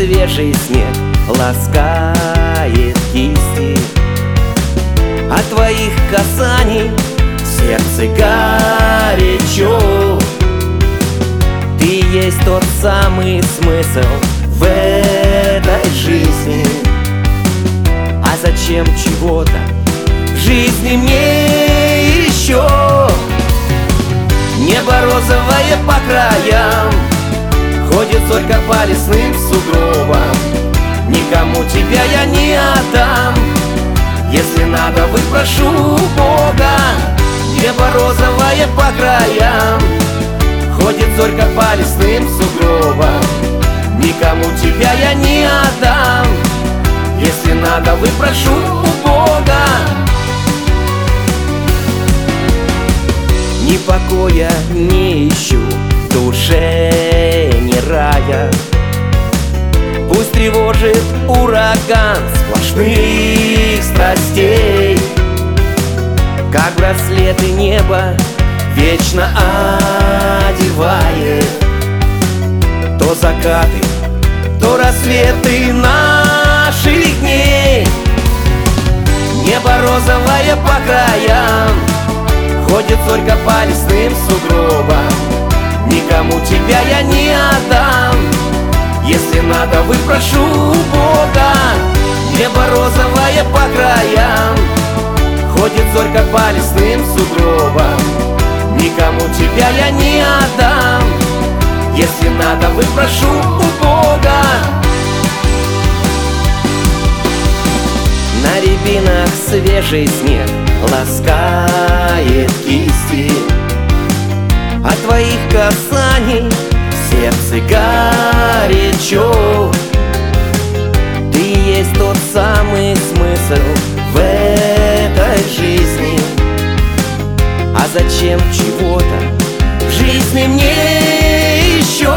свежий снег ласкает кисти. От твоих касаний в сердце горячо. Ты есть тот самый смысл в этой жизни. А зачем чего-то в жизни мне еще? Небо розовое по краям, ходит зорька по лесным сугробам. Никому тебя я не отдам, если надо, выпрошу у Бога. Небо розовое по краям, ходит зорька по лесным сугробам. Никому тебя я не отдам, если надо, выпрошу у Бога. Ни покоя не ищу, в душе не рая. Пусть тревожит ураган сплошных страстей, как браслеты небо вечно одевает. То закаты, то рассветы наших дней. Небо розовое по краям, ходит зорька по лесным сугробам. Никому тебя я не отдам, если надо, выпрошу у Бога. Небо розовое по краям, ходит зорька по лесным сугробам. Никому тебя я не отдам, если надо, выпрошу у Бога. На рябинах свежий снег ласкает кисти. От твоих касаний в сердце горячо. Ты есть тот самый смысл в этой жизни. А зачем чего-то в жизни мне еще?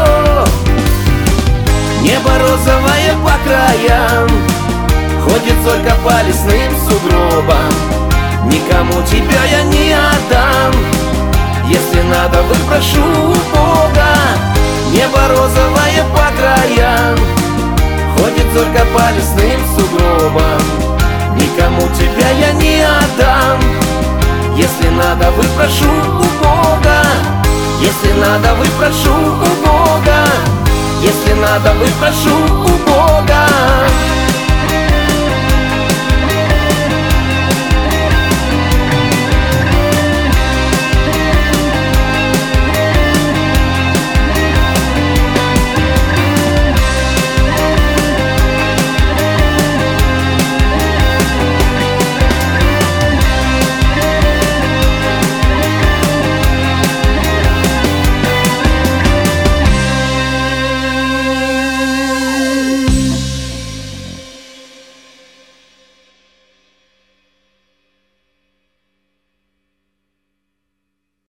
Небо розовое по краям, ходит зорька по лесным сугробам. Никому тебя я не отдам, если надо, выпрошу у Бога. Небо розовое по краям, ходит зорька по лесным сугробам. Никому тебя я не отдам, если надо, выпрошу у Бога. Если надо, выпрошу у Бога. Если надо, выпрошу у Бога.